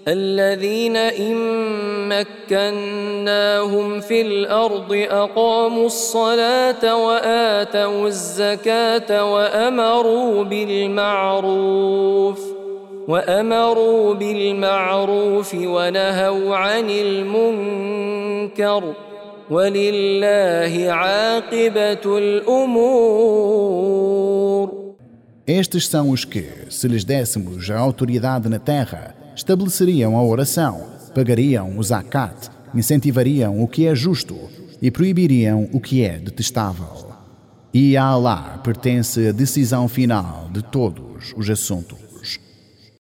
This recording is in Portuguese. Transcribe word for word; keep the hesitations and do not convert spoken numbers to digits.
الذين إن مكناهم في الأرض أقاموا الصلاة وآتوا الزكاة وأمروا بالمعروف وأمروا بالمعروف ونهوا عن المنكر ولله عاقبة الأمور. Estes são os que, se lhes dessemos a autoridade na terra, estabeleceriam a oração, pagariam o zakat, incentivariam o que é justo e proibiriam o que é detestável. E a Allah pertence a decisão final de todos os assuntos.